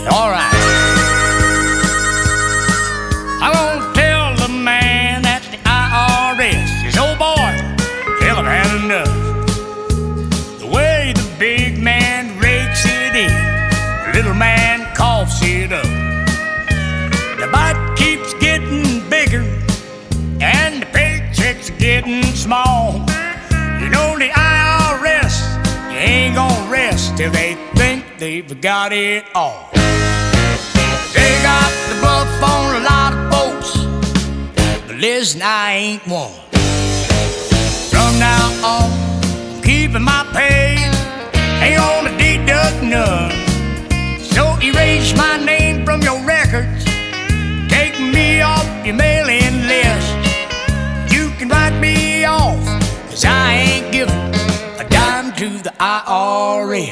All right. I'm gonna tell the man at the IRS, his old boy, tell him had enough. The way the big man rakes it in, the little man coughs it up. The bite keeps getting bigger and the paycheck's getting small. You know the IRS, you ain't gonna rest till they think they've got it all. They got the bluff on a lot of folks, but listen, I ain't one. From now on, I'm keeping my pay, ain't gonna deduct none. So erase my name from your records, take me off your mailing list. You can write me off, 'cause I ain't giving a dime to the IRS.